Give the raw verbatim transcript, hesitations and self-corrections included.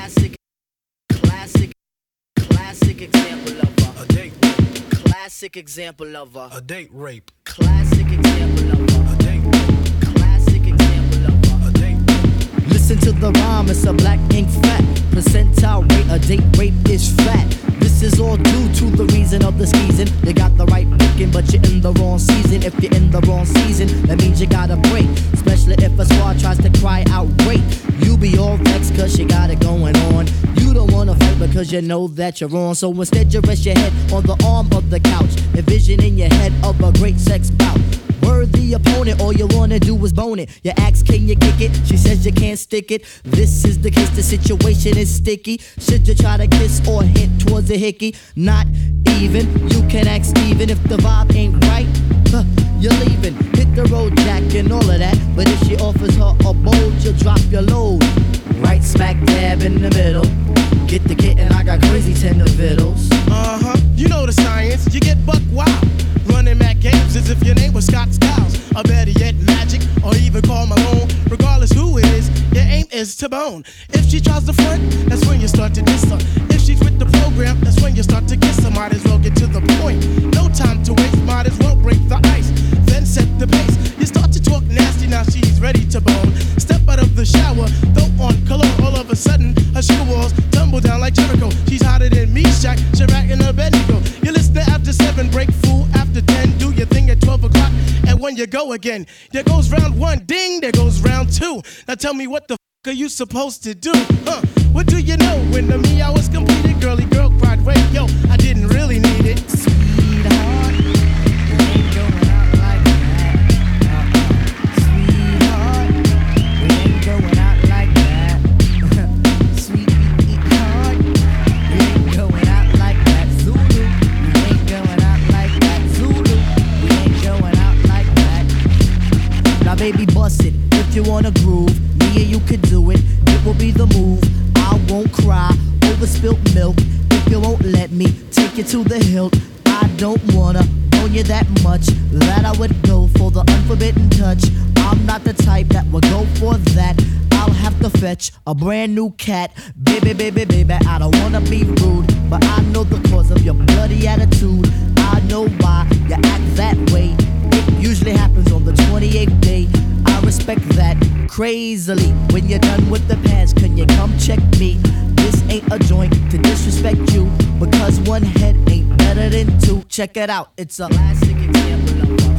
Classic, classic, classic example of a, a date rape. Classic example of a, a date rape. Classic example of a, a date rape. Classic example of a, a date rape. Listen to the rhyme, it's a black ink fact. Percentile rate, a date rape is fat. This is all due to the reason of the skeezing. You got the right picking, but you're in the wrong season. If you're in the wrong season, that means you gotta break. Especially if a squad tries to cry out rape. You be all vexed cause you got it going on. You don't wanna fight because you know that you're wrong. So instead you rest your head on the arm of the couch, envisioning your head of a great sex bout. Worthy opponent, all you wanna do is bone it. You ask, can you kick it? She says you can't stick it. This is the case, the situation is sticky. Should you try to kiss or hit towards the hickey? Not even. You can ask Steven if the vibe ain't right. Huh, you're leaving. Hit the road, Jack, and all of that. But if she offers her a bowl, you'll drop your load. Right smack dab in the middle. Get the kitten, I got crazy tender vittles. Uh-huh, you know the science, you get buck wild. Running Mac games as if your name was Scott Skiles. Or better yet, Magic, or even Karl Malone. Regardless who it is, your aim is to bone. If she tries to front, that's when you start to diss her. If she's with the program, that's when you start to kiss her. Might as well get to the point. No time to waste, might as well break the ice. Then set the pace. You start to talk nasty, now she's ready to bone. Step out of the shower, throw on cologne. All of a sudden, her shoe walls tumble down like Jericho. She's hotter than me, Shaq, Chirac, and Abednego. You listen to after seven, break fool after ten. Do your thing at twelve o'clock, and when you go again. There goes round one, ding, there goes round two. Now tell me what the f*** are you supposed to do? Huh? What do you know? When the me I was completed, girly girl cried, wait, yo, I didn't really need it. Sweetheart, we ain't going out like that. Uh-uh. Sweetheart, we ain't going out like that. Sweetheart, we ain't going out like that. Zulu, we ain't going out like that. Zulu, we ain't going out like that. Now baby, bust it if you wanna groove. Me and you could do it. It will be the move. I won't cry over spilt milk if you won't let me take you to the hilt. I don't wanna own you that much that I would go for the unforbidden touch. I'm not the type that would go for that. I'll have to fetch a brand new cat. Baby, baby, baby, I don't wanna be rude, but I know the cause of your bloody attitude. I know why you act that way. It usually happens on the twenty-eighth day. I respect that crazily. When you're done with the pants, can you come check me? This ain't a joint to disrespect you, because one head ain't better than two. Check it out, it's a classic example of